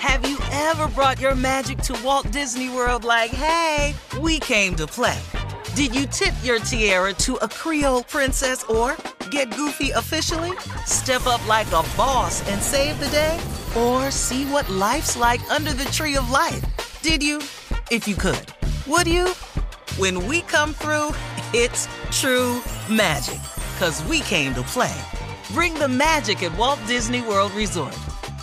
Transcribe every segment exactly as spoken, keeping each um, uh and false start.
Have you ever brought your magic to Walt Disney World like, hey, we came to play? Did you tip your tiara to a Creole princess or get goofy officially? Step up like a boss and save the day? Or see what life's like under the tree of life? Did you? If you could. Would you? When we come through, it's true magic. 'Cause we came to play. Bring the magic at Walt Disney World Resort.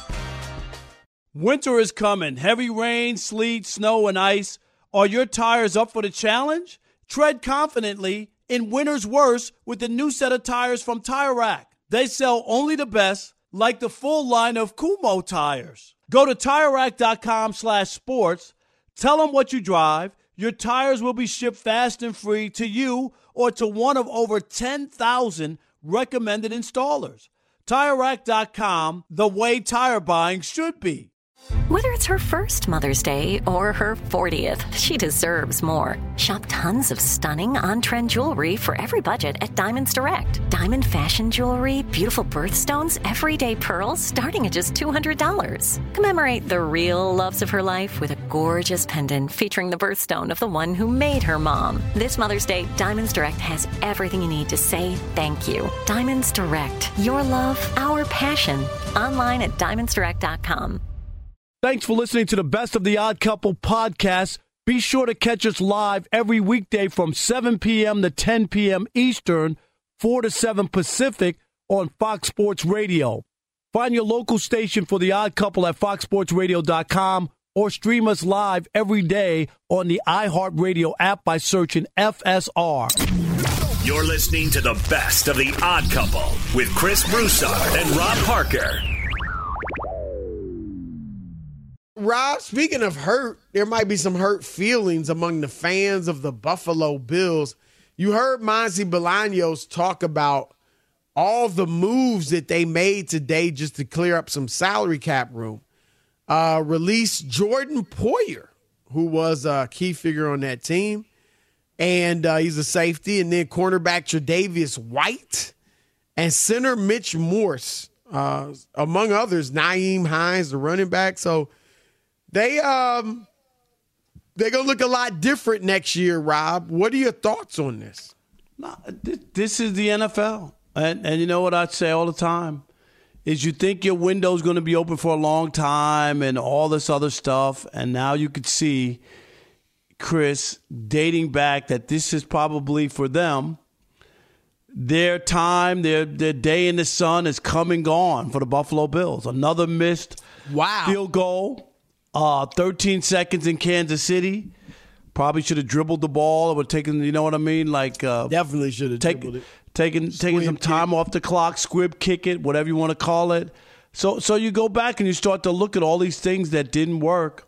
Winter is coming. Heavy rain, sleet, snow, and ice. Are your tires up for the challenge? Tread confidently in winter's worst with the new set of tires from Tire Rack. They sell only the best, like the full line of Kumho tires. Go to TireRack.com slash sports. Tell them what you drive. Your tires will be shipped fast and free to you or to one of over ten thousand recommended installers. Tire Rack dot com, the way tire buying should be. Whether it's her first Mother's Day or her fortieth, she deserves more. Shop tons of stunning on-trend jewelry for every budget at Diamonds Direct. Diamond fashion jewelry, beautiful birthstones, everyday pearls starting at just two hundred dollars. Commemorate the real loves of her life with a gorgeous pendant featuring the birthstone of the one who made her mom. This Mother's Day, Diamonds Direct has everything you need to say thank you. Diamonds Direct. Your love, our passion. Online at Diamonds Direct dot com. Thanks for listening to the Best of the Odd Couple podcast. Be sure to catch us live every weekday from seven p.m. to ten p.m. Eastern, four to seven Pacific on Fox Sports Radio. Find your local station for The Odd Couple at fox sports radio dot com or stream us live every day on the iHeartRadio app by searching F S R. You're listening to the Best of the Odd Couple with Chris Broussard and Rob Parker. Rob, speaking of hurt, there might be some hurt feelings among the fans of the Buffalo Bills. You heard Monty Bolaños talk about all the moves that they made today just to clear up some salary cap room. Uh, release Jordan Poyer, who was a key figure on that team, and uh, he's a safety, and then cornerback Tre'Davious White and center Mitch Morse, uh, among others, Nyheim Hines, the running back. So They um they're gonna look a lot different next year, Rob. What are your thoughts on this? No, this is the N F L, and and you know what I say all the time is you think your window's going to be open for a long time and all this other stuff, and now you could see, Chris, dating back that this is probably for them. Their time, their their day in the sun is come and gone for the Buffalo Bills. Another missed wow. field goal. Uh, thirteen seconds in Kansas City. Probably should have dribbled the ball or taken, you know what I mean? Like uh, Definitely should have take, dribbled it. Taking, taking some time kick. off the clock, squib kick it, whatever you want to call it. So, so you go back and you start to look at all these things that didn't work.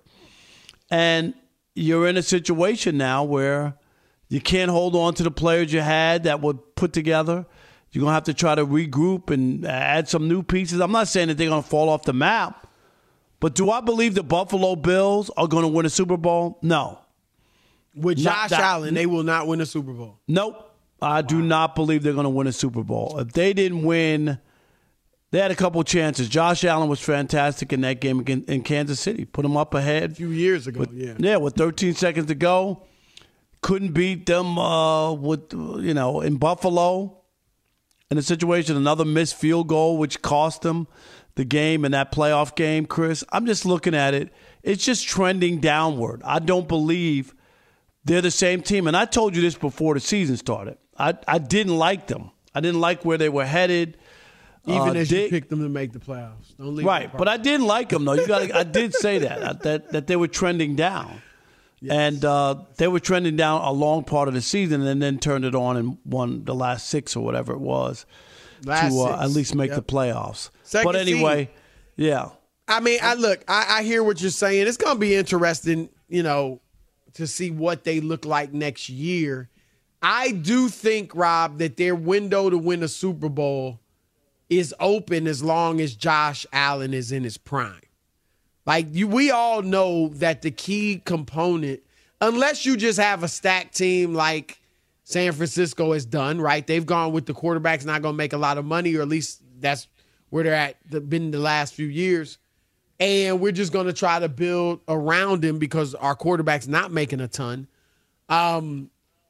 And you're in a situation now where you can't hold on to the players you had that were put together. You're going to have to try to regroup and add some new pieces. I'm not saying that they're going to fall off the map. But do I believe the Buffalo Bills are going to win a Super Bowl? No. With Josh Allen, they will not win a Super Bowl. Nope. I wow. do not believe they're going to win a Super Bowl. If they didn't win, they had a couple chances. Josh Allen was fantastic in that game in Kansas City. Put them up ahead. A few years ago, with, yeah. Yeah, with thirteen seconds to go. Couldn't beat them uh, with, you know, in Buffalo. In a situation, another missed field goal, which cost them the game in that playoff game, Chris. I'm just looking at it. It's just trending downward. I don't believe they're the same team. And I told you this before the season started. I, I didn't like them. I didn't like where they were headed. Even uh, as Dick, you picked them to make the playoffs. Don't leave right, but I didn't like them, though. You got. I did say that, that, that they were trending down. Yes. And uh, they were trending down a long part of the season and then turned it on and won the last six or whatever it was. Last to uh, six. at least make yep. the playoffs. Second but anyway, seed. yeah. I mean, I look, I, I hear what you're saying. It's going to be interesting, you know, to see what they look like next year. I do think, Rob, that their window to win a Super Bowl is open as long as Josh Allen is in his prime. Like, you, we all know that the key component, unless you just have a stacked team like San Francisco has done, right? They've gone with the quarterback's not going to make a lot of money, or at least that's where they're at, the, been the last few years. and we're just going to try to build around him because our quarterback's not making a ton. Um,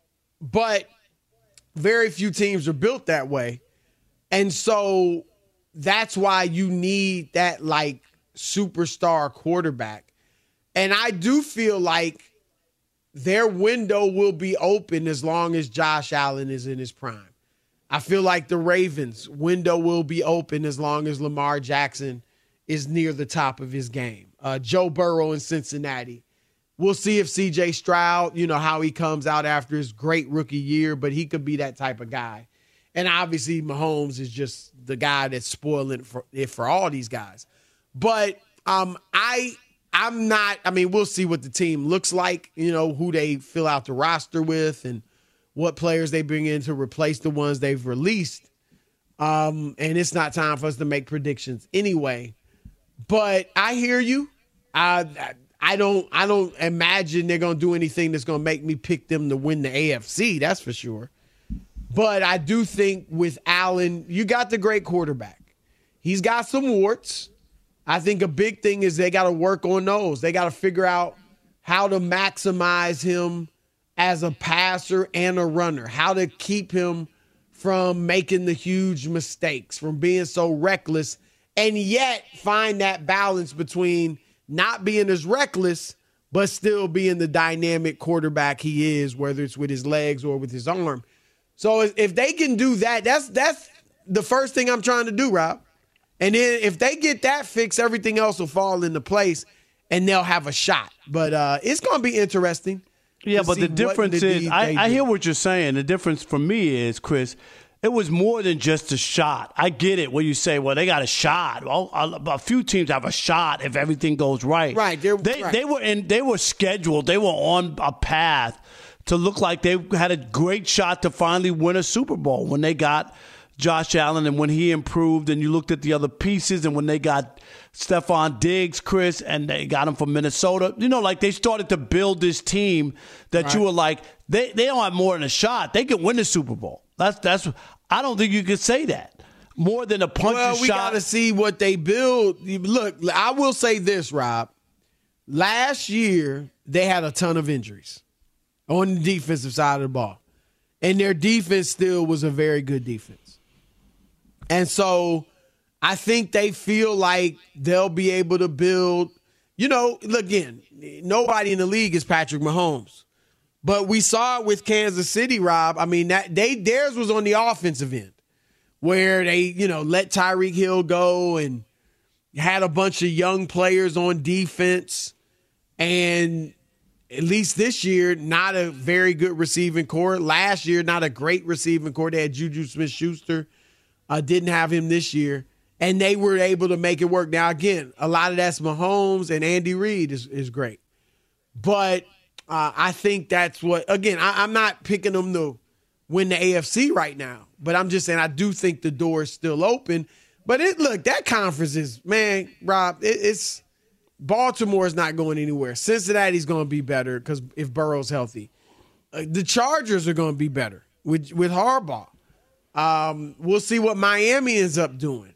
but very few teams are built that way. And so that's why you need that, like, superstar quarterback. And I do feel like their window will be open as long as Josh Allen is in his prime. I feel like the Ravens' window will be open as long as Lamar Jackson is near the top of his game. Uh, Joe Burrow in Cincinnati. We'll see if C J Stroud, you know, how he comes out after his great rookie year, but he could be that type of guy. And obviously Mahomes is just the guy that's spoiling for, it for all these guys. But um, I, I'm not, I mean, we'll see what the team looks like, you know, who they fill out the roster with and what players they bring in to replace the ones they've released. Um, and it's not time for us to make predictions anyway. But I hear you. I, I don't I don't imagine they're going to do anything that's going to make me pick them to win the A F C, that's for sure. But I do think with Allen, you got the great quarterback. He's got some warts. I think a big thing is they got to work on those. They got to figure out how to maximize him as a passer and a runner, how to keep him from making the huge mistakes, from being so reckless, and yet find that balance between not being as reckless but still being the dynamic quarterback he is, whether it's with his legs or with his arm. So if they can do that, that's that's the first thing I'm trying to do, Rob. And then if they get that fixed, everything else will fall into place and they'll have a shot. But uh, it's going to be interesting. Yeah, but the difference is, I, I hear what you're saying. The difference for me is, Chris, it was more than just a shot. I get it when you say, well, they got a shot. Well, a, a few teams have a shot if everything goes right. Right. They right. they were in, they were scheduled. They were on a path to look like they had a great shot to finally win a Super Bowl when they got Josh Allen and when he improved and you looked at the other pieces and when they got Stephon Diggs, Chris, and they got him from Minnesota. You know, like they started to build this team that right. you were like, they, they don't have more than a shot. They can win the Super Bowl. That's that's. I don't think you could say that. More than a punch well, shot. Well, we got to see what they build. Look, I will say this, Rob. Last year, they had a ton of injuries on the defensive side of the ball. And their defense still was a very good defense. And so I think they feel like they'll be able to build, you know, look, again, nobody in the league is Patrick Mahomes. But we saw it with Kansas City, Rob. I mean, that they theirs was on the offensive end where they, you know, let Tyreek Hill go and had a bunch of young players on defense. And at least this year, not a very good receiving core. Last year, not a great receiving core. They had Juju Smith-Schuster. Uh, didn't have him this year. And they were able to make it work. Now, again, a lot of that's Mahomes and Andy Reid is, is great. But uh, I think that's what, again, I, I'm not picking them to win the A F C right now. But I'm just saying I do think the door is still open. But it look, that conference is, man, Rob, it, it's Baltimore is not going anywhere. Cincinnati's going to be better because if Burrow's healthy. Uh, the Chargers are going to be better with, with Harbaugh. Um, we'll see what Miami ends up doing.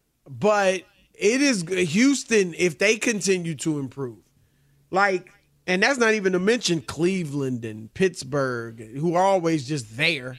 But it is Houston, if they continue to improve. Like, and that's not even to mention Cleveland and Pittsburgh, who are always just there.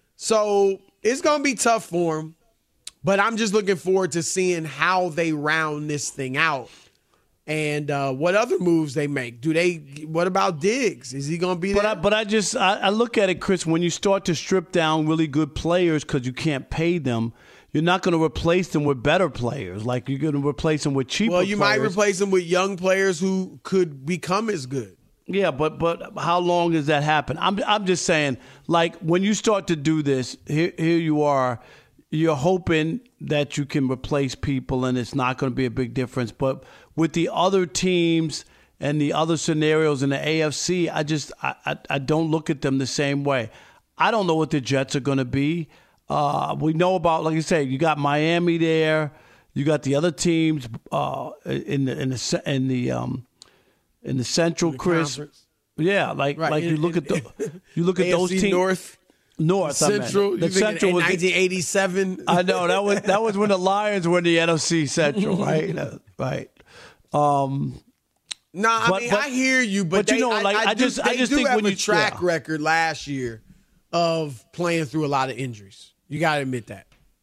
So it's going to be tough for them. But I'm just looking forward to seeing how they round this thing out. And uh, what other moves they make? Do they? What about Diggs? Is he going to be there? But I, but I just I, I look at it, Chris. When you start to strip down really good players because you can't pay them, you're not going to replace them with better players. Like you're going to replace them with cheaper. Well, you players. might replace them with young players who could become as good. Yeah, but but how long does that happen? I'm I'm just saying, like when you start to do this, here here you are. You're hoping that you can replace people and it's not going to be a big difference. But with the other teams and the other scenarios in the A F C, I just I, I, I don't look at them the same way. I don't know what the Jets are going to be. Uh, we know about, like you say, you got Miami there. You got the other teams uh, in the in the in the um, in the Central, in the Chris. Conference. Yeah, like right. like in, you look in, at the you look at A F C those teams. North. North, Central, the Central was nineteen eighty-seven. I know that was that was when the Lions were in the N F C Central, right? right. Um, no, I but, mean but, I hear you, but, but they, you know, I, like I, I do, just, I just do think have when a you track yeah. record last year of playing through a lot of injuries. You got to admit that.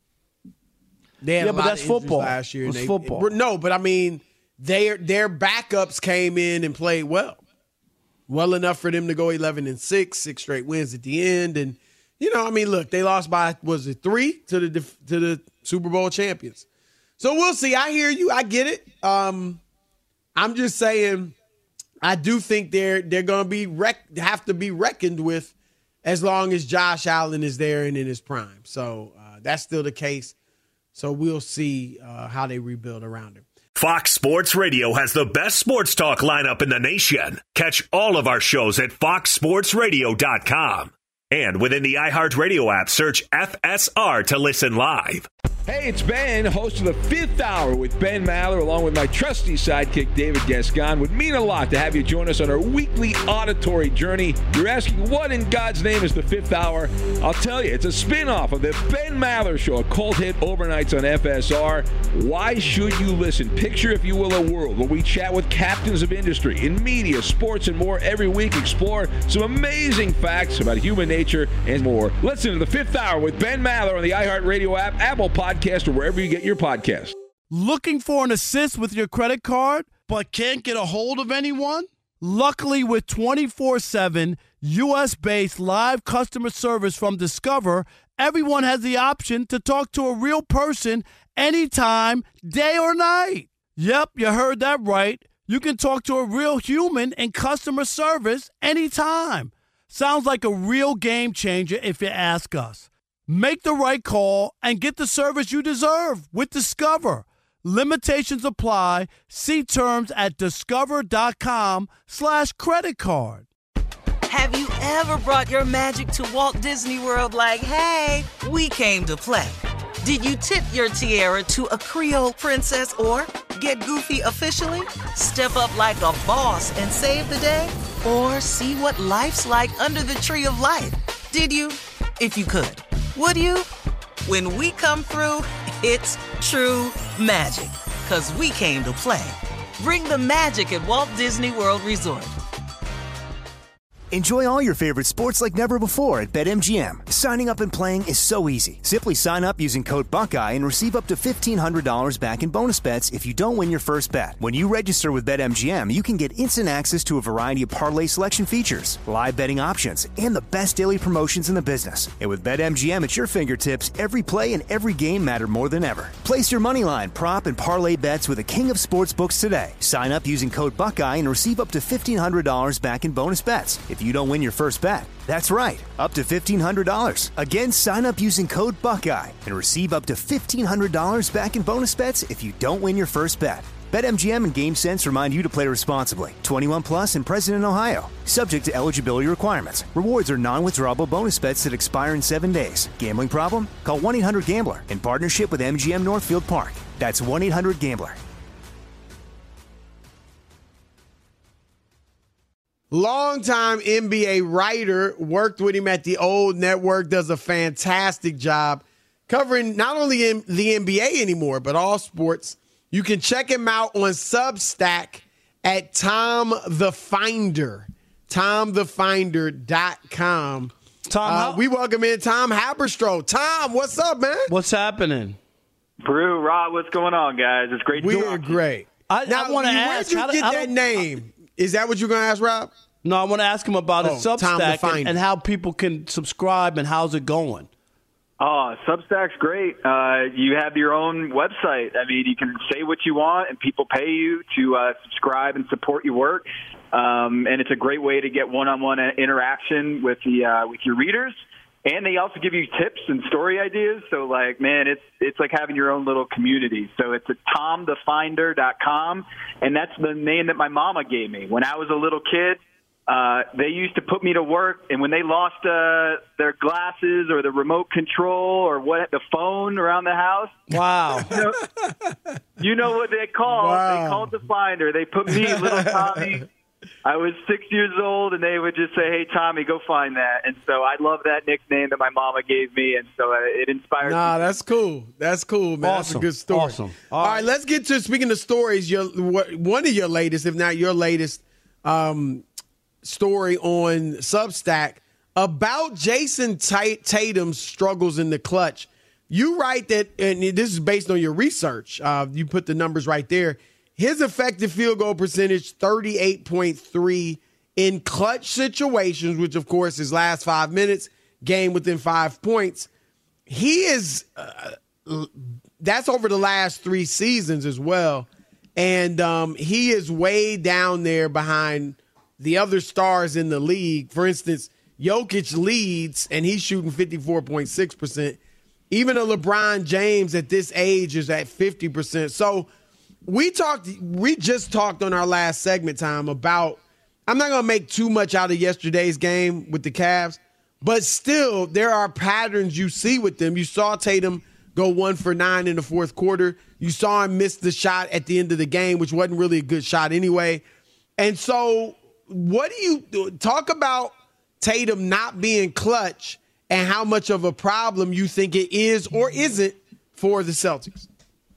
They had yeah, a but lot that's of injuries football. last year. It's and they, football. No, but I mean, their their backups came in and played well, well enough for them to go eleven and six, six straight wins at the end. And you know, I mean, look, they lost by was it three to the to the Super Bowl champions. So we'll see. I hear you. I get it. Um, I'm just saying, I do think they're they're going to be rec- have to be reckoned with as long as Josh Allen is there and in his prime. So uh, that's still the case. So we'll see uh, how they rebuild around him. Fox Sports Radio has the best sports talk lineup in the nation. Catch all of our shows at fox sports radio dot com. And within the iHeartRadio app, search F S R to listen live. Hey, it's Ben, host of the Fifth Hour with Ben Maller, along with my trusty sidekick, David Gascon. Would mean a lot to have you join us on our weekly auditory journey. You're asking, what in God's name is the Fifth Hour? I'll tell you, it's a spin-off of the Ben Maller Show, a cult hit overnights on F S R. Why should you listen? Picture, if you will, a world where we chat with captains of industry in media, sports, and more every week. Explore some amazing facts about human nature and more. Listen to the Fifth Hour with Ben Maller on the iHeartRadio app, Apple Podcasts, or wherever you get your podcast. Looking for an assist with your credit card, but can't get a hold of anyone? Luckily, with twenty-four seven U S-based live customer service from Discover, everyone has the option to talk to a real person anytime, day or night. Yep, you heard that right. You can talk to a real human in customer service anytime. Sounds like a real game changer if you ask us. Make the right call and get the service you deserve with Discover. Limitations apply. See terms at discover.com slash credit card. Have you ever brought your magic to Walt Disney World like, hey, we came to play? Did you tip your tiara to a Creole princess or get goofy officially? Step up like a boss and save the day? Or see what life's like under the tree of life? Did you? If you could. Would you? When we come through, it's true magic. 'Cause we came to play. Bring the magic at Walt Disney World Resort. Enjoy all your favorite sports like never before at BetMGM. Signing up and playing is so easy. Simply sign up using code Buckeye and receive up to fifteen hundred dollars back in bonus bets if you don't win your first bet. When you register with BetMGM, you can get instant access to a variety of parlay selection features, live betting options, and the best daily promotions in the business. And with BetMGM at your fingertips, every play and every game matter more than ever. Place your moneyline, prop, and parlay bets with the king of sportsbooks today. Sign up using code Buckeye and receive up to fifteen hundred dollars back in bonus bets if you don't win your first bet. That's right, up to fifteen hundred dollars. Again, sign up using code Buckeye and receive up to fifteen hundred dollars back in bonus bets if you don't win your first bet. BetMGM and GameSense remind you to play responsibly. twenty-one plus and present in Ohio. Subject to eligibility requirements. Rewards are non-withdrawable bonus bets that expire in seven days. Gambling problem? Call one eight hundred gambler in partnership with M G M Northfield Park. That's one eight hundred gambler. Longtime N B A writer, worked with him at the old network, does a fantastic job covering not only in the N B A anymore, but all sports. You can check him out on Substack at Tom the Finder, tom the finder dot com. Tom, uh, how- we welcome in Tom Haberstroh. Tom, what's up, man? What's happening? Brew, Rob, what's going on, guys? It's great to We talk are to you. great. I, Now, I want to you- ask. where'd you how, get how that do- name? Is that what you're going to ask, Rob? No, I want to ask him about Oh, his Tom the Substack and, Finder. and how people can subscribe and how's it going. Oh, Substack's great. Uh, you have your own website. I mean, you can say what you want, and people pay you to uh, subscribe and support your work. Um, and it's a great way to get one-on-one interaction with the uh, with your readers. And they also give you tips and story ideas. So, like, man, it's it's like having your own little community. So it's at tom the finder dot com, and that's the name that my mama gave me. When I was a little kid, uh, they used to put me to work, and when they lost uh, their glasses or the remote control or what the phone around the house, Wow. you know, you know what they called? Wow. They called the finder. They put me, little Tommy, I was six years old, and they would just say, "Hey, Tommy, go find that." And so I love that nickname that my mama gave me, and so it inspired nah, me. Nah, that's cool. That's cool, man. Awesome. That's a good story. Awesome. All, All right. right, let's get to, speaking of stories, your one of your latest, if not your latest, um, story on Substack about Jason Tatum's struggles in the clutch. You write that, and this is based on your research. Uh, you put the numbers right there. His effective field goal percentage, thirty-eight point three in clutch situations, which, of course, is last five minutes, game within five points. He is uh, – that's over the last three seasons as well. And um, he is way down there behind the other stars in the league. For instance, Jokic leads, and he's shooting fifty-four point six percent. Even a LeBron James at this age is at fifty percent. So – We talked. We just talked on our last segment time about. I'm not going to make too much out of yesterday's game with the Cavs, but still, there are patterns you see with them. You saw Tatum go one for nine in the fourth quarter. You saw him miss the shot at the end of the game, which wasn't really a good shot anyway. And so, what do you do? Talk about Tatum not being clutch and how much of a problem you think it is or isn't for the Celtics?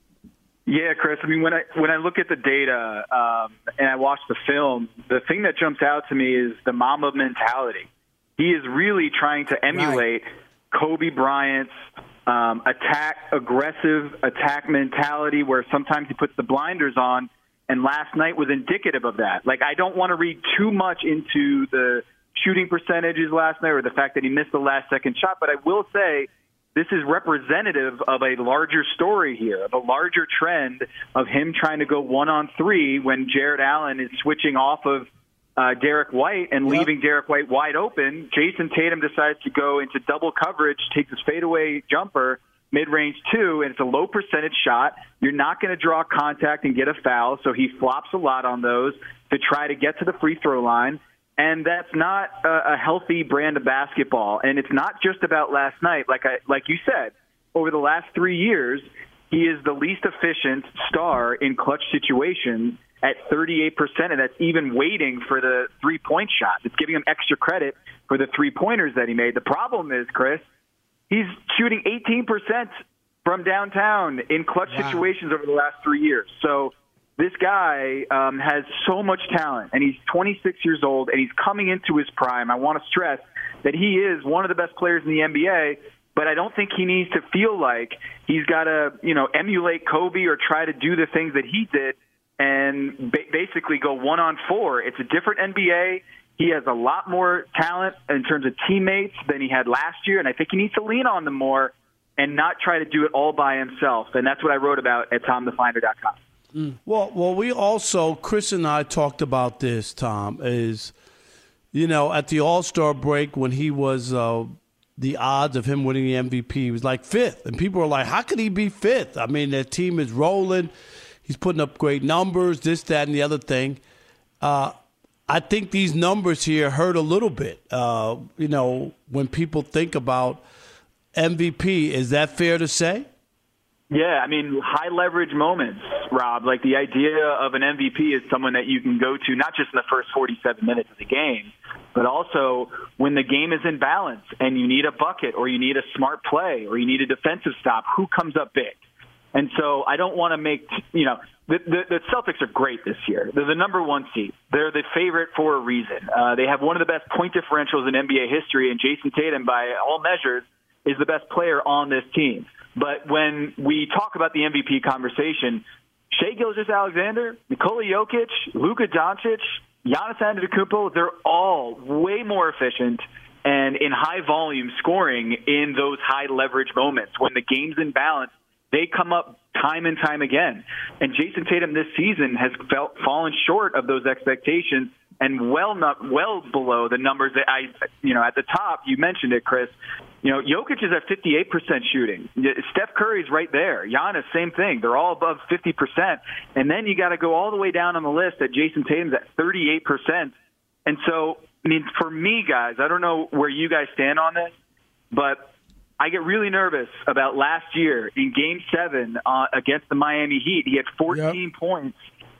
Yeah, Chris. I mean, when I when I look at the data um, and I watch the film, the thing that jumps out to me is the Mamba mentality. He is really trying to emulate right. Kobe Bryant's um, attack, aggressive attack mentality, where sometimes he puts the blinders on. And last night was indicative of that. Like, I don't want to read too much into the shooting percentages last night or the fact that he missed the last second shot, but I will say, this is representative of a larger story here, of a larger trend of him trying to go one on three when Jared Allen is switching off of uh, Derek White and yep. leaving Derek White wide open. Jason Tatum decides to go into double coverage, takes his fadeaway jumper, mid-range two, and it's a low percentage shot. You're not going to draw contact and get a foul, so he flops a lot on those to try to get to the free throw line. And that's not a, a healthy brand of basketball. And it's not just about last night. Like I, like you said, over the last three years, he is the least efficient star in clutch situations at thirty-eight percent, and that's even waiting for the three-point shot. It's giving him extra credit for the three-pointers that he made. The problem is, Chris, he's shooting eighteen percent from downtown in clutch wow. situations over the last three years. So this guy um, has so much talent, and he's twenty-six years old, and he's coming into his prime. I want to stress that he is one of the best players in the N B A, but I don't think he needs to feel like he's got to, you know, emulate Kobe or try to do the things that he did and ba- basically go one on four. It's a different N B A. He has a lot more talent in terms of teammates than he had last year, and I think he needs to lean on them more and not try to do it all by himself. And that's what I wrote about at tom the finder dot com. Mm. Well, well, we also, Chris and I talked about this, Tom, is, you know, at the All-Star break when he was uh, the odds of him winning the M V P, he was like fifth. And people were like, how could he be fifth? I mean, their team is rolling. He's putting up great numbers, this, that, and the other thing. Uh, I think these numbers here hurt a little bit, uh, you know, when people think about M V P. Is that fair to say? Yeah, I mean, high leverage moments, Rob. Like, the idea of an M V P is someone that you can go to not just in the first forty-seven minutes of the game, but also when the game is in balance and you need a bucket or you need a smart play or you need a defensive stop, who comes up big? And so I don't want to make, you know, the, the, the Celtics are great this year. They're the number one seed. They're the favorite for a reason. Uh, they have one of the best point differentials in N B A history, and Jason Tatum, by all measures, is the best player on this team. But when we talk about the M V P conversation, Shai Gilgeous-Alexander, Nikola Jokic, Luka Doncic, Giannis Antetokounmpo, they're all way more efficient and in high volume scoring in those high leverage moments. When the game's in balance, they come up time and time again. And Jason Tatum this season has felt, fallen short of those expectations and well not well below the numbers that I, you know, at the top, you mentioned it, Chris. You know, Jokic is at fifty-eight percent shooting. Steph Curry's right there. Giannis, same thing. They're all above fifty percent. And then you got to go all the way down on the list at Jason Tatum's at thirty-eight percent. And so, I mean, for me, guys, I don't know where you guys stand on this, but I get really nervous about last year in Game seven uh, against the Miami Heat. He had fourteen yep. points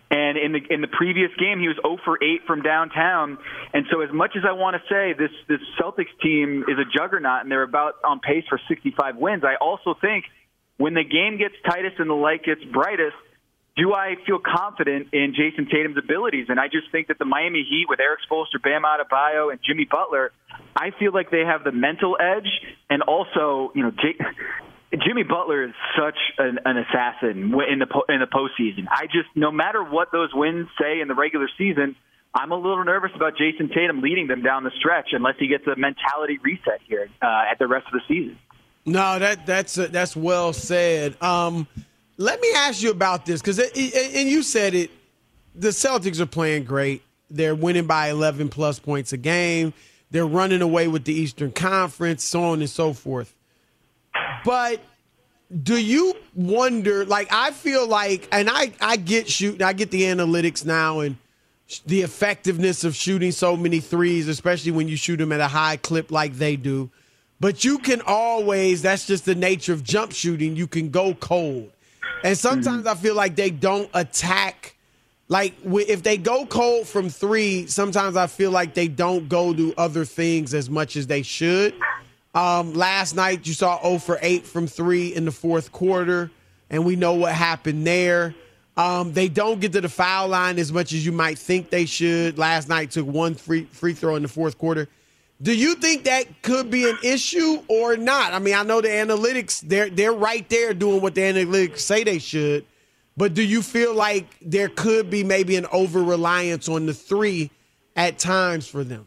And in the in the previous game, he was zero for eight from downtown. And so as much as I want to say this, this Celtics team is a juggernaut and they're about on pace for sixty-five wins, I also think when the game gets tightest and the light gets brightest, do I feel confident in Jason Tatum's abilities? And I just think that the Miami Heat with Eric Spoelstra, Bam Adebayo, and Jimmy Butler, I feel like they have the mental edge. And also, you know, J- Jimmy Butler is such an, an assassin in the in the postseason. I just, no matter what those wins say in the regular season, I'm a little nervous about Jason Tatum leading them down the stretch unless he gets a mentality reset here uh, at the rest of the season. No, that that's uh, that's well said. Um, let me ask you about this because, and you said it, the Celtics are playing great. They're winning by eleven plus points a game. They're running away with the Eastern Conference, so on and so forth. But do you wonder, like, I feel like, and I, I get shooting, I get the analytics now and the effectiveness of shooting so many threes, especially when you shoot them at a high clip like they do. But you can always, that's just the nature of jump shooting, you can go cold. And sometimes mm-hmm. I feel like they don't attack, like if they go cold from three, sometimes I feel like they don't go to other things as much as they should. Um, last night, you saw zero for eight from three in the fourth quarter, and we know what happened there. Um, they don't get to the foul line as much as you might think they should. Last night took one free free throw in the fourth quarter. Do you think that could be an issue or not? I mean, I know the analytics, they're, they're right there doing what the analytics say they should, but do you feel like there could be maybe an over-reliance on the three at times for them?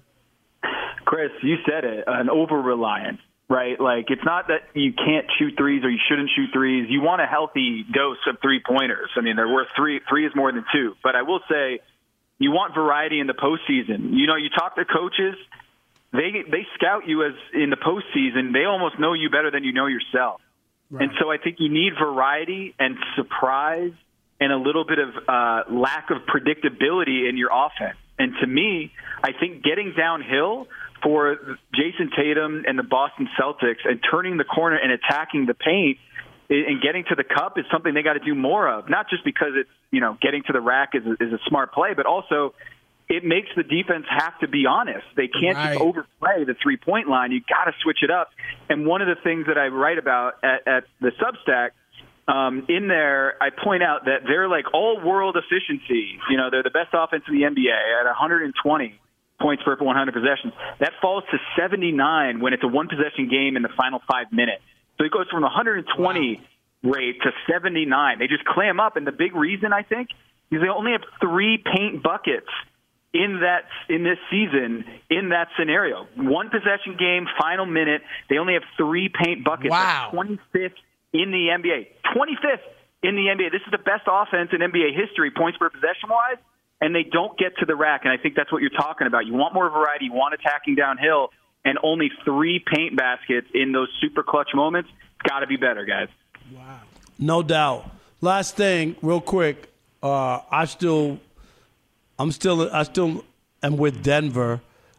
Chris, you said it, an over-reliance, right? Like, it's not that you can't shoot threes or you shouldn't shoot threes. You want a healthy dose of three-pointers. I mean, they're worth three. Three is more than two. But I will say, you want variety in the postseason. You know, you talk to coaches, they they scout you as in the postseason. They almost know you better than you know yourself. Right. And so I think you need variety and surprise and a little bit of uh, lack of predictability in your offense. And to me, I think getting downhill for Jason Tatum and the Boston Celtics and turning the corner and attacking the paint and getting to the cup is something they got to do more of. Not just because it's, you know, getting to the rack is a, is a smart play, but also it makes the defense have to be honest. They can't right. just overplay the three-point line. You got to switch it up. And one of the things that I write about at, at the Substack, um, in there, I point out that they're like all-world efficiency. You know, they're the best offense in the N B A at one hundred twenty points per one hundred possessions. That falls to seventy-nine when it's a one-possession game in the final five minutes. So it goes from one hundred twenty wow. rate to seventy-nine. They just clam up, and the big reason, I think, is they only have three paint buckets in that in this season in that scenario. One possession game, final minute, they only have three paint buckets. Wow. That's twenty-fifth in the N B A. twenty-fifth in the N B A. This is the best offense in N B A history, points per possession-wise, and they don't get to the rack, and I think that's what you're talking about. You want more variety. You want attacking downhill, and only three paint baskets in those super clutch moments. It's got to be better, guys. Wow. No doubt. Last thing, real quick. Uh, I still, I'm still, I still am with Denver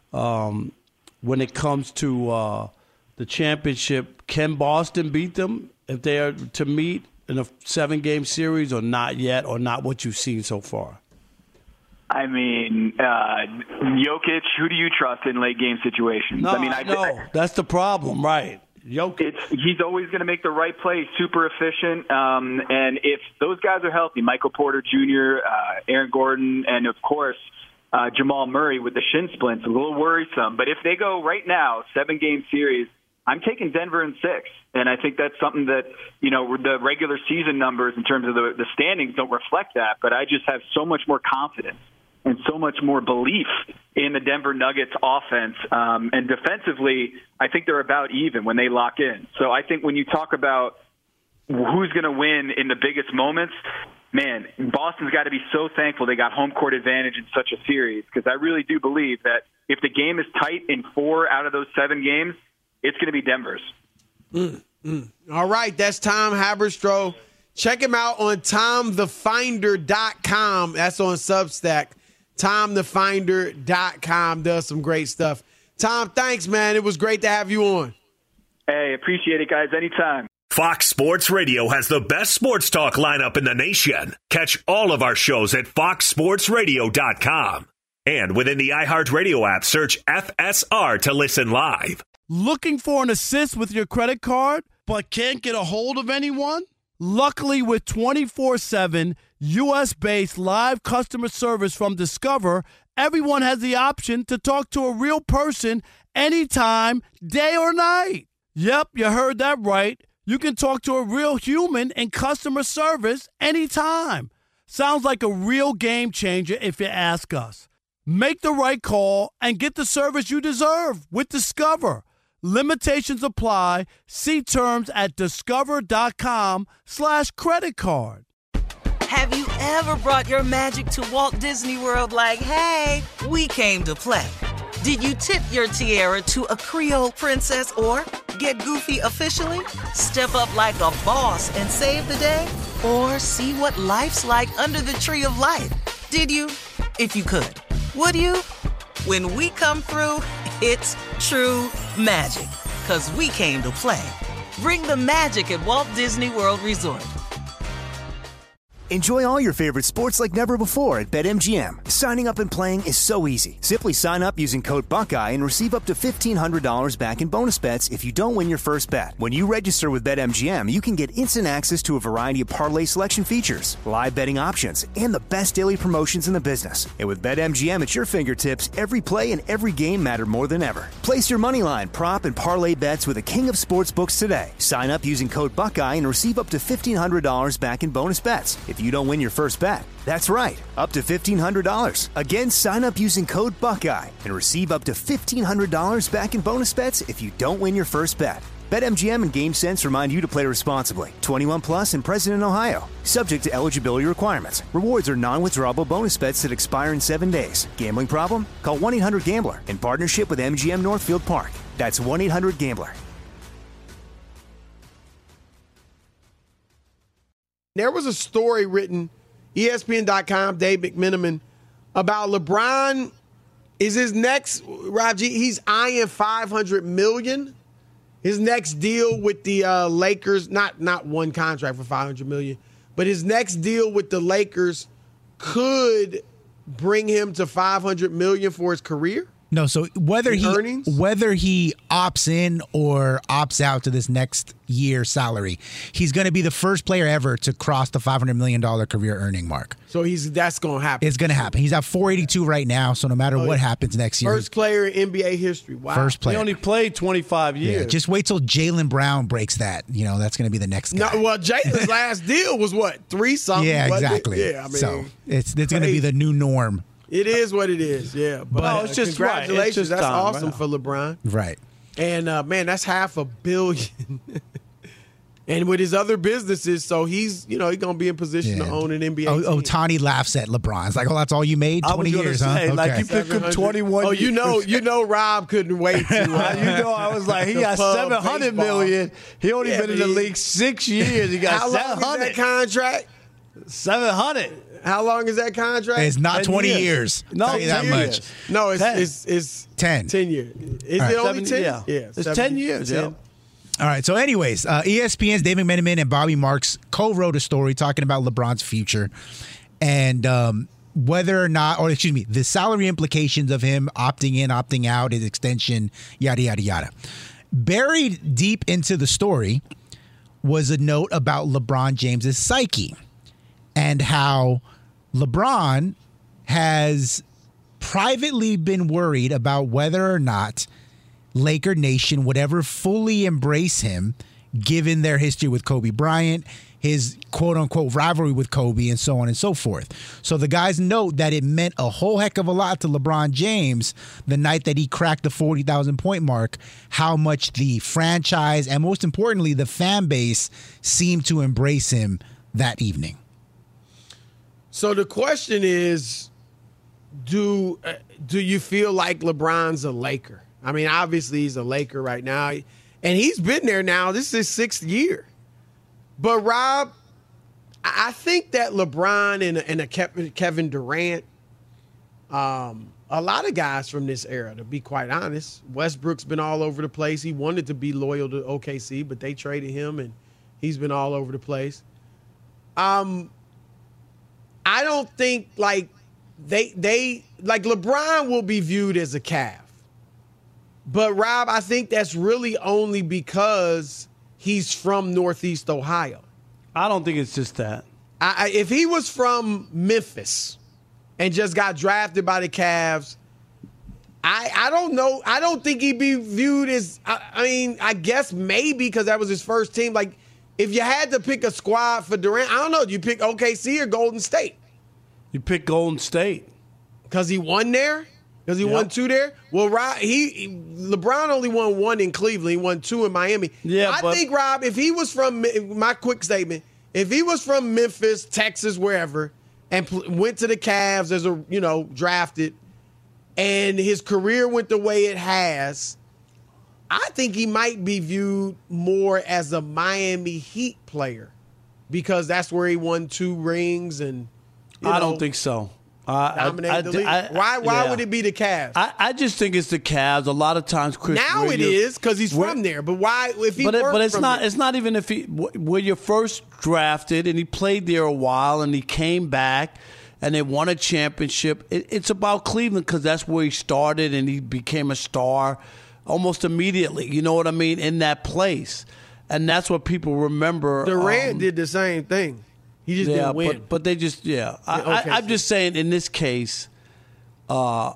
um, when it comes to uh, the championship. Can Boston beat them if they are to meet in a seven-game series, or not yet, or not what you've seen so far? I mean, uh, Jokic, who do you trust in late-game situations? No, I mean, I know. That's the problem, right? Jokic. It's, he's always going to make the right play, super efficient. Um, and if those guys are healthy, Michael Porter Junior, uh, Aaron Gordon, and, of course, uh, Jamal Murray with the shin splints, a little worrisome. But if they go right now, seven-game series, I'm taking Denver in six. And I think that's something that, you know, the regular season numbers in terms of the, the standings don't reflect that. But I just have so much more confidence and so much more belief in the Denver Nuggets offense. Um, and defensively, I think they're about even when they lock in. So I think when you talk about who's going to win in the biggest moments, man, Boston's got to be so thankful they got home court advantage in such a series, because I really do believe that if the game is tight in four out of those seven games, it's going to be Denver's. Mm, mm. All right, that's Tom Haberstroh. Check him out on tom the finder dot com. That's on Substack. tom the finder dot com does some great stuff. Tom, thanks, man. It was great to have you on. Hey, appreciate it, guys. Anytime. Fox Sports Radio has the best sports talk lineup in the nation. Catch all of our shows at fox sports radio dot com. And within the iHeartRadio app, search F S R to listen live. Looking for an assist with your credit card, but can't get a hold of anyone? Luckily, with twenty-four seven U S-based live customer service from Discover, everyone has the option to talk to a real person anytime, day or night. Yep, you heard that right. You can talk to a real human in customer service anytime. Sounds like a real game changer if you ask us. Make the right call and get the service you deserve with Discover. Limitations apply. See terms at discover.com slash credit card. Have you ever brought your magic to Walt Disney World like, hey, we came to play? Did you tip your tiara to a Creole princess or get goofy officially? Step up like a boss and save the day? Or see what life's like under the tree of life? Did you? If you could. Would you? When we come through, it's true magic. 'Cause we came to play. Bring the magic at Walt Disney World Resort. Enjoy all your favorite sports like never before at BetMGM. Signing up and playing is so easy. Simply sign up using code Buckeye and receive up to fifteen hundred dollars back in bonus bets if you don't win your first bet. When you register with BetMGM, you can get instant access to a variety of parlay selection features, live betting options, and the best daily promotions in the business. And with BetMGM at your fingertips, every play and every game matter more than ever. Place your moneyline, prop, and parlay bets with the king of sportsbooks today. Sign up using code Buckeye and receive up to fifteen hundred dollars back in bonus bets if you don't win your first bet. That's right, up to fifteen hundred dollars. Again, sign up using code Buckeye and receive up to fifteen hundred dollars back in bonus bets if you don't win your first bet. BetMGM and GameSense remind you to play responsibly. twenty-one plus and present in Ohio. Subject to eligibility requirements. Rewards are non-withdrawable bonus bets that expire in seven days. Gambling problem? Call one eight hundred gambler in partnership with M G M Northfield Park. That's one eight hundred gambler. There was a story written, E S P N dot com, Dave McMenamin, about LeBron. Is his next, Raji, he's eyeing five hundred million dollars. His next deal with the uh, Lakers, not not one contract for five hundred million dollars, but his next deal with the Lakers could bring him to five hundred million dollars for his career? No, so whether he earnings? whether he opts in or opts out to this next year's salary, he's going to be the first player ever to cross the five hundred million dollars career earning mark. So he's that's going to happen. It's going to happen. He's at four eighty-two right now, so no matter Oh, what yeah. happens next year. First player in N B A history. Wow. First player. He only played twenty-five years. Yeah, just wait till Jaylen Brown breaks that. You know, that's going to be the next guy. No, well, Jalen's last deal was what, three something? yeah, wasn't it? exactly. Yeah, I mean, so it's it's going to be the new norm. It is what it is, yeah. But Well, it's just right. It's congratulations. just that's time, awesome right. for LeBron. Right. And, uh, man, that's half a billion. And with his other businesses, so he's, you know, he's going to be in position Yeah. to own an N B A Oh, team. oh, Tani laughs at LeBron. It's like, oh, that's all you made? I was twenty gonna years, say, huh? like, Okay. you picked him twenty-one Oh, you years. know, you know Rob couldn't wait to. Uh, you know, I was like, he to got pub seven hundred baseball. million. He only Yeah, been in but the he- league six years. He got How seven long is that hundred. contract? seven hundred. How long is that contract? It's not ten twenty years. years. No, Tell you that ten much. years. No, it's ten. it's it's ten. Ten years. Is All it right. only Seven- ten? yeah. yeah It's seven- ten years, yeah. All right. So, anyways, uh, E S P N's David McMenamin and Bobby Marks co-wrote a story talking about LeBron's future and um, whether or not, or excuse me, the salary implications of him opting in, opting out, his extension, yada yada yada. Buried deep into the story was a note about LeBron James's psyche and how LeBron has privately been worried about whether or not Laker Nation would ever fully embrace him, given their history with Kobe Bryant, his quote-unquote rivalry with Kobe, and so on and so forth. So the guys note that it meant a whole heck of a lot to LeBron James the night that he cracked the forty thousand point mark, how much the franchise and most importantly the fan base seemed to embrace him that evening. So the question is, do uh, do you feel like LeBron's a Laker? I mean, obviously he's a Laker right now, and he's been there now. This is his sixth year. But Rob, I think that LeBron and a, and a Kevin Durant, um, a lot of guys from this era, to be quite honest, Westbrook's been all over the place. He wanted to be loyal to O K C, but they traded him, and He's been all over the place. Um, I don't think like they they like LeBron will be viewed as a Cav. But Rob, I think that's really only because he's from Northeast Ohio. I don't think it's just that. I, I, if he was from Memphis and just got drafted by the Cavs, I I don't know. I don't think he'd be viewed as. I, I mean, I guess maybe because that was his first team. Like, if you had to pick a squad for Durant, I don't know. Do you pick O K C or Golden State? You pick Golden State because he won there. Because he yep. won two there. Well, Rob, he, he LeBron only won one in Cleveland. He won two in Miami. Yeah, I but, think Rob, if he was from my quick statement, if he was from Memphis, Texas, wherever, and pl- went to the Cavs as a you know drafted, and his career went the way it has, I think he might be viewed more as a Miami Heat player because that's where he won two rings and. You I know, don't think so. Uh, dominate I, I, the league. I, why? Why yeah. would it be the Cavs? I, I just think it's the Cavs. A lot of times, Chris. Now it is because he's from there. But why? If he but it, weren't but it's from not. there? It's not even if he where you're first drafted and he played there a while and he came back and they won a championship. It, it's about Cleveland because that's where he started and he became a star almost immediately. You know what I mean? In that place, and that's what people remember. Durant um, did the same thing. He just yeah, didn't win. But, but they just yeah. I, okay, I, I'm just saying in this case. Uh,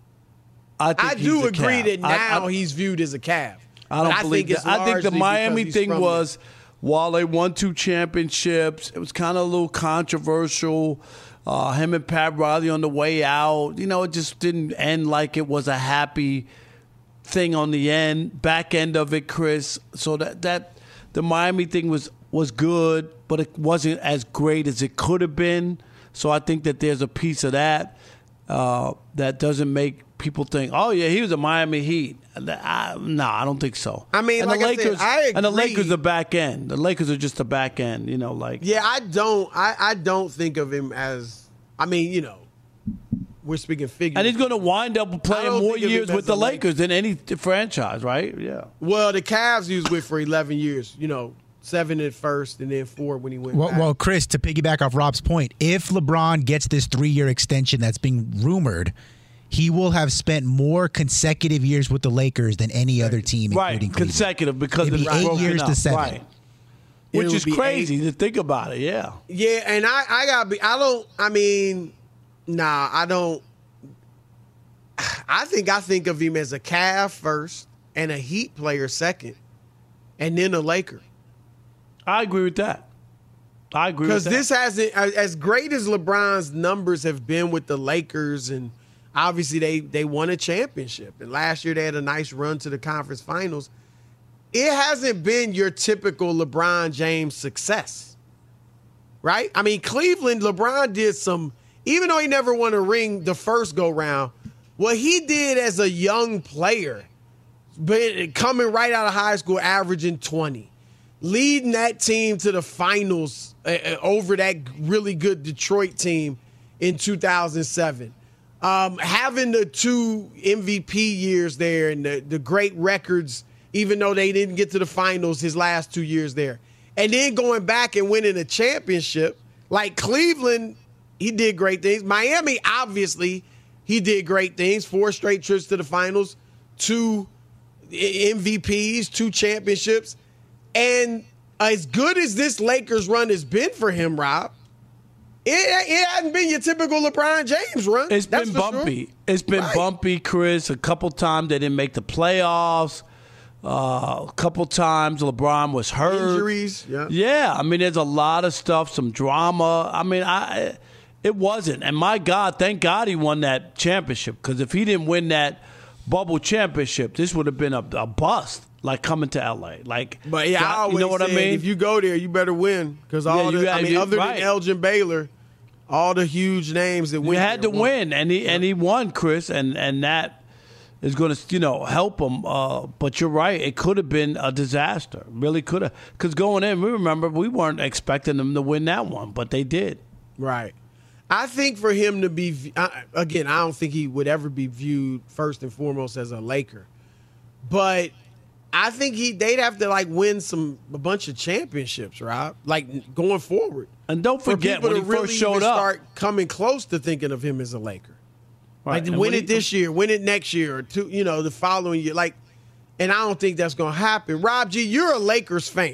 I, think I he's do a agree Cav. that now I, I, he's viewed as a Cav. I don't I believe think it's that. I think the largely Miami because he's thing from was while they won two championships, it was kind of a little controversial. Uh, him and Pat Riley on the way out, you know, it just didn't end like it was a happy thing on the end, back end of it, Chris. So that that the Miami thing was was good, but it wasn't as great as it could have been. So I think that there's a piece of that. Uh, that doesn't make people think, oh yeah, he was a Miami Heat. I, no, I don't think so. I mean, and like the I said, Lakers, I agree. and the Lakers are back end. The Lakers are just the back end. You know, like yeah, I don't, I, I don't think of him as. I mean, you know, we're speaking figures. and he's going to wind up I playing don't more think of him years as with a the Laker. Lakers than any franchise, right? Yeah. Well, the Cavs he was with for eleven years. You know, seven at first and then four when he went Well, back. well, Chris, to piggyback off Rob's point, if LeBron gets this three-year extension that's being rumored, he will have spent more consecutive years with the Lakers than any other team, Right, including Cleveland. consecutive because It'd it's be eight broken years up. to seven. Right. It Which would is be crazy to think about it. Yeah. Yeah, and I, I gotta be. I don't. I mean, nah, I don't. I think I think of him as a Cavs first and a Heat player second, and then a Laker. I agree with that. I agree with Because that. this hasn't, as great as LeBron's numbers have been with the Lakers, and obviously they they won a championship, and last year they had a nice run to the conference finals. It hasn't been your typical LeBron James success, right? I mean, Cleveland, LeBron did some, even though he never won a ring the first go round, what he did as a young player, but coming right out of high school, averaging twenty, leading that team to the finals uh, over that really good Detroit team in two thousand seven. Um, having the two M V P years there and the, the great records, even though they didn't get to the finals his last two years there. And then going back and winning a championship, like Cleveland, he did great things. Miami, obviously, he did great things. Four straight trips to the finals, two M V Ps, two championships. And as good as this Lakers run has been for him, Rob, it, it hasn't been your typical LeBron James run. It's That's been for bumpy. sure. It's been Right. bumpy, Chris. A couple times they didn't make the playoffs. Uh, a couple times LeBron was hurt. Injuries, yeah. Yeah, I mean, there's a lot of stuff, some drama. I mean, I it wasn't. And my God, thank God he won that championship. Because if he didn't win that bubble championship, this would have been a, a bust. Like coming to L A, like, But yeah, I God, always you know what I said, mean. if you go there, you better win because all Yeah, you the, got- I mean, you- other right. than Elgin Baylor, all the huge names that You went had to there won. win, and he and he won, Chris, and and that is going to you know help him. Uh, but you're right; it could have been a disaster. Really could have, because going in, we remember we weren't expecting them to win that one, but they did. Right. I think for him to be I, again, I don't think he would ever be viewed first and foremost as a Laker, but I think he they'd have to like win some a bunch of championships, Rob. Like going forward. And don't forget for when he to really first showed even up, start coming close to thinking of him as a Laker. Right. Like And win when it he- this year, win it next year, or two, you know, the following year. Like, and I don't think that's gonna happen. Rob G, you're a Lakers fan.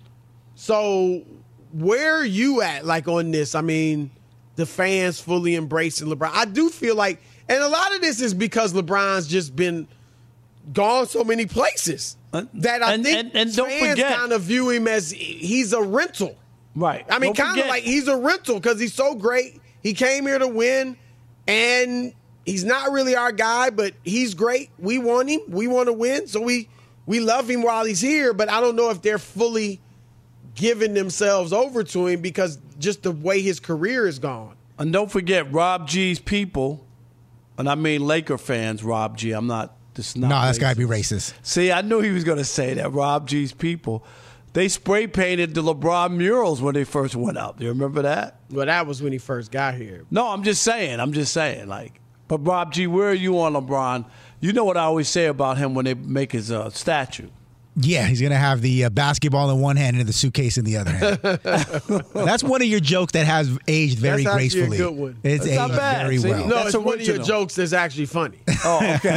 So where are you at, like, on this? I mean, the fans fully embracing LeBron. I do feel like, and a lot of this is because LeBron's just been gone so many places that I and- think and- and don't fans forget- kind of view him as he's a rental. right? I mean, Don't kind of forget- like he's a rental because he's so great. He came here to win, and he's not really our guy, but he's great. We want him. We want to win, so we we love him while he's here. But I don't know if they're fully giving themselves over to him because just the way his career is gone. And don't forget, Rob G's people, and I mean Laker fans, Rob G. I'm not. This is not. No, that's racist. got to be racist. See, I knew he was going to say that. Rob G's people, they spray painted the LeBron murals when they first went up. Do you remember that? Well, that was when he first got here. No, I'm just saying. I'm just saying. Like, but Rob G, where are you on LeBron? You know what I always say about him when they make his uh, statue. Yeah, he's going to have the uh, basketball in one hand and the suitcase in the other hand. That's one of your jokes that has aged very That's actually a gracefully. good one. It's That's not aged bad. very See? well. No, That's it's one of your original. jokes that's actually funny. Oh, okay.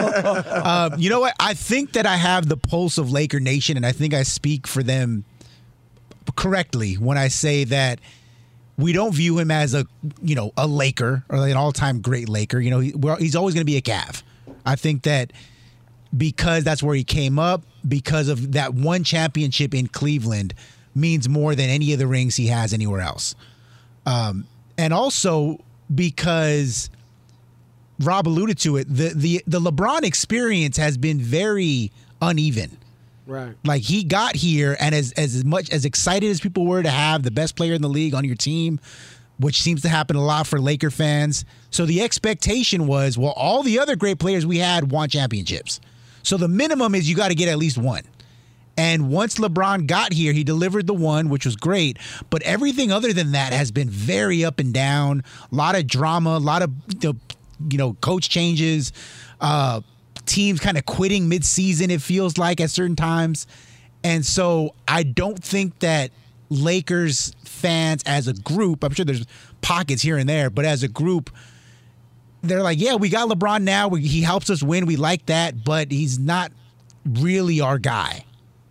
Um, you know what? I think that I have the pulse of Laker Nation, and I think I speak for them correctly when I say that we don't view him as a, you know, a Laker or an all-time great Laker. You know, he, well, he's always going to be a Cav. I think that because that's where he came up, because of that one championship in Cleveland, means more than any of the rings he has anywhere else. Um, and also because Rob alluded to it, the the the LeBron experience has been very uneven. Right. Like he got here, and as as much as excited as people were to have the best player in the league on your team, which seems to happen a lot for Laker fans. So the expectation was, well, all the other great players we had won championships. So the minimum is you got to get at least one. And once LeBron got here, he delivered the one, which was great. But everything other than that has been very up and down. A lot of drama, a lot of, you know, coach changes, uh, teams kind of quitting midseason, it feels like at certain times. And so I don't think that Lakers fans as a group, I'm sure there's pockets here and there, but as a group, they're like, yeah, we got LeBron now. We, he helps us win. We like that, but he's not really our guy.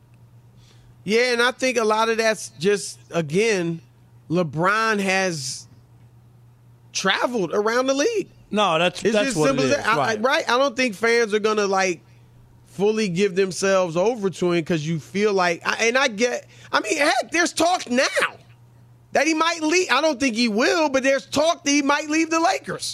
Yeah, and I think a lot of that's just, again, LeBron has traveled around the league. No, that's It's that's just what simple it as is. that. I, I- right. right? I don't think fans are going to, like, fully give themselves over to him because you feel like, I- and I get, I mean, heck, there's talk now that he might leave. I don't think he will, but there's talk that he might leave the Lakers.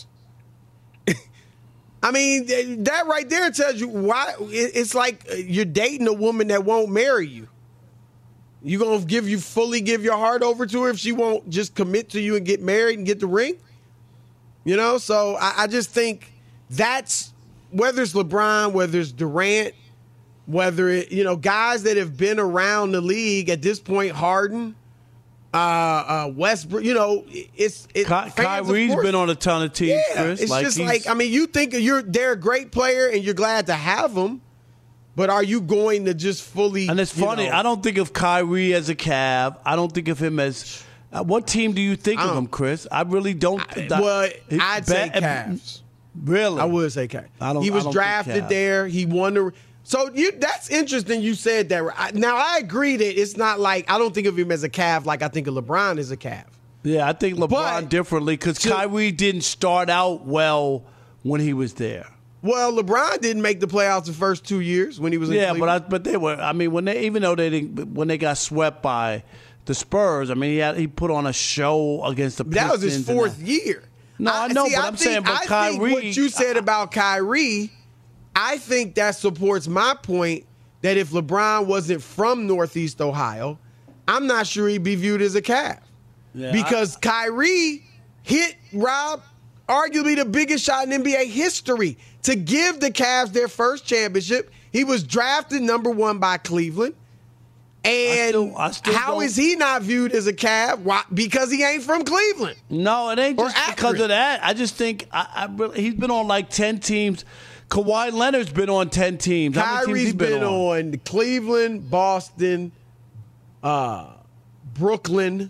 I mean, that right there tells you why. It's like you're dating a woman that won't marry you. You gonna give you fully give your heart over to her if she won't just commit to you and get married and get the ring? You know, so I, I just think that's whether it's LeBron, whether it's Durant, whether it, you know, guys that have been around the league at this point, Harden, uh, uh, Westbrook, you know, it's it. Ky- fans, of Kyrie's course- been on a ton of teams, yeah, Chris. it's like just he's- like I mean, you think you're they're a great player and you're glad to have them, but are you going to just fully? And it's you funny. know- I don't think of Kyrie as a Cav. I don't think of him as. Uh, what team do you think I of don't- him, Chris? I really don't. I- that- well, he- I'd say ba- Cavs. Really? I would say Cavs. I don't- He was I don't think drafted Cavs. there. He won the. So you that's interesting. You said that. I- Now I agree that it's not like I don't think of him as a Cav like I think of LeBron as a Cav. Yeah, I think LeBron But- differently because to- Kyrie didn't start out well when he was there. Well, LeBron didn't make the playoffs the first two years when he was in Yeah, but I, Cleveland. but they were. I mean, when they even though they didn't when they got swept by the Spurs, I mean, he had he put on a show against the Pistons. that was his and fourth that- year. No, I know, see, but I'm think- saying, but I think Kyrie- what you said about Kyrie, I think that supports my point that if LeBron wasn't from Northeast Ohio, I'm not sure he'd be viewed as a Cav. Yeah, because Kyrie hit Rob arguably the biggest shot in N B A history to give the Cavs their first championship. He was drafted number one by Cleveland. And still, I still how don't- is he not viewed as a Cav? Why? Because he ain't from Cleveland. No, it ain't Or just Akron. because of that. I just think I, I really, he's been on like ten teams. Kawhi Leonard's been on ten teams. How many teams Kyrie's he been, been, on? on Cleveland, Boston, uh, Brooklyn,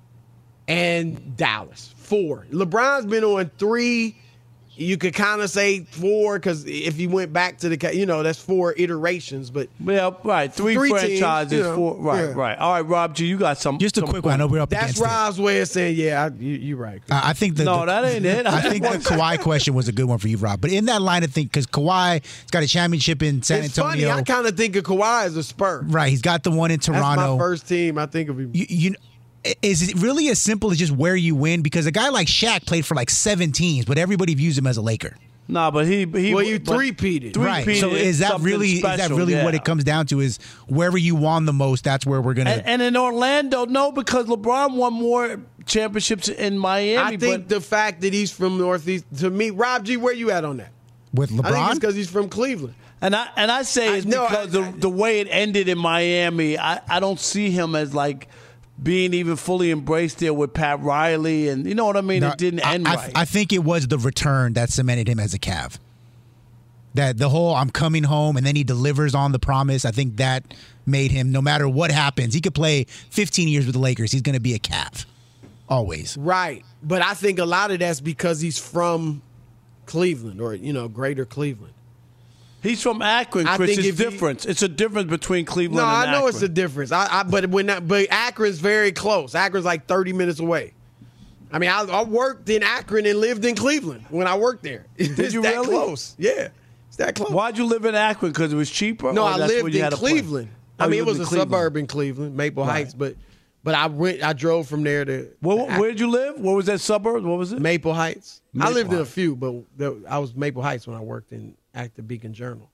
and Dallas. Four. LeBron's been on three. You could kind of say four because if you went back to the, you know, that's four iterations. But Yeah, right. Three, Three teams, franchises, you know, four. Right, yeah. right. All right, Rob G, you got some. Just a some quick one. I know we're up that's against it. Rob's way of saying, yeah, I, you, you're right. Uh, I think the, No, the- that ain't it. I think the Kawhi question was a good one for you, Rob. But in that line of think, because Kawhi's got a championship in San It's Antonio. funny. I kind of think of Kawhi as a Spur. Right, he's got the one in That's Toronto. my first team. I think of him. You, you is it really as simple as just where you win? Because a guy like Shaq played for like seven teams, but everybody views him as a Laker. Nah, but he he. Well, you but- three-peated. Right. Three-peated So is that something really is that special, really what yeah. it comes down to? Is wherever you won the most, that's where we're gonna. And, and in Orlando, no, because LeBron won more championships in Miami. I think but the fact that he's from Northeast, to me, Rob G, where you at on that? with I think LeBron, it's because he's from Cleveland. and I and I say I- it's no, because I- the the way it ended in Miami. I, I don't see him as like being even fully embraced there with Pat Riley, and you know what I mean. No, it didn't I, end I, right. I think it was the return that cemented him as a Cav. That the whole I'm coming home and then he delivers on the promise. I think that made him, no matter what happens, he could play fifteen years with the Lakers. He's going to be a Cav. Always. Right. But I think a lot of that's because he's from Cleveland or, you know, greater Cleveland. He's from Akron, I Chris. think It's if he- different. It's a difference between Cleveland No, and I Akron. know it's a difference. I, I but when that, but Akron's very close. Akron's like thirty minutes away. I mean, I, I worked in Akron and lived in Cleveland when I worked there. It's you that really? close. Yeah. It's that close. Why'd you live in Akron? Because it was cheaper? No, or I that's where lived you in had to play? Cleveland. Oh, I you mean, it lived was in a Cleveland. suburb in Cleveland, Maple Right. Heights, but but I went I drove from there to, Where, to where did you live? What was that suburb? What was it? Maple Heights. I Maple lived in a Heights. few, but there, I was Maple Heights when I worked in Active Beacon Journal.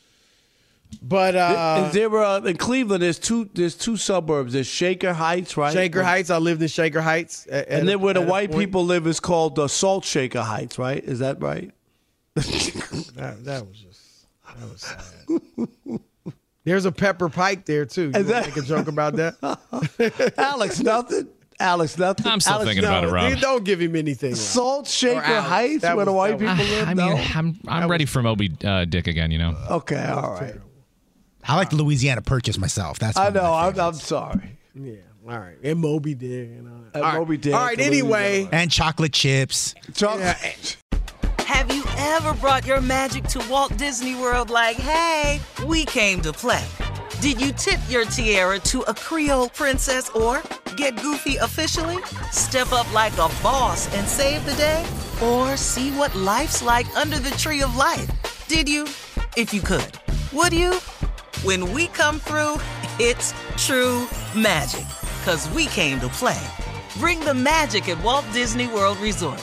But uh, Is there uh, in Cleveland? There's two. There's two suburbs. There's Shaker Heights, right? Shaker Heights, I lived in Shaker Heights. At, and at then a- where the at a white point. people live is called uh, Salt Shaker Heights, right? Is that right? That, that was just that was sad. There's a Pepper Pike there too. You Is want to that- make a joke about that? Alex, nothing. Alex, nothing. I'm still Alex, thinking about it, Rob. You don't give him anything. Rob. Salt Shaker Alex, Heights, that where the was- white that people was- live. I mean, no? I'm I'm ready for Moby uh, Dick again. You know. Okay, all right. I like the Louisiana Purchase myself. That's I one of my know. I'm, favorites. I'm sorry. Yeah, all right. And Moby Dick. And all that. And All right. Moby Dick, All right. the Anyway, Louisiana. And chocolate chips. Chuck, yeah, Have you ever brought your magic to Walt Disney World like, hey, we came to play? Did you tip your tiara to a Creole princess or get goofy officially? Step up like a boss and save the day? Or see what life's like under the tree of life? Did you? If you could. Would you? When we come through, it's true magic. 'Cause we came to play. Bring the magic at Walt Disney World Resort.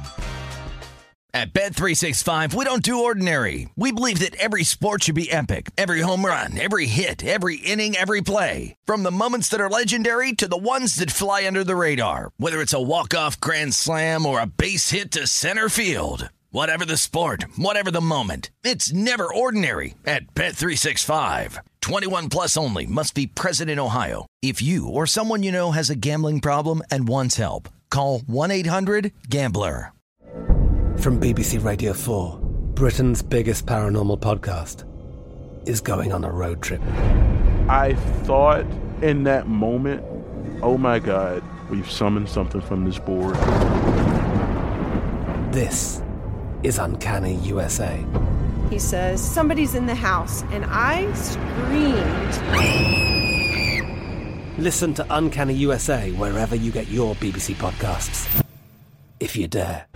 At Bet three sixty-five, we don't do ordinary. We believe that every sport should be epic. Every home run, every hit, every inning, every play. From the moments that are legendary to the ones that fly under the radar. Whether it's a walk-off grand slam or a base hit to center field. Whatever the sport, whatever the moment. It's never ordinary at Bet three sixty-five. twenty-one plus only. Must be present in Ohio. If you or someone you know has a gambling problem and wants help, call one eight hundred gambler. From B B C Radio four, Britain's biggest paranormal podcast is going on a road trip. I thought in that moment, oh my God, we've summoned something from this board. This is Uncanny U S A. He says, somebody's in the house, and I screamed. Listen to Uncanny U S A wherever you get your B B C podcasts, if you dare.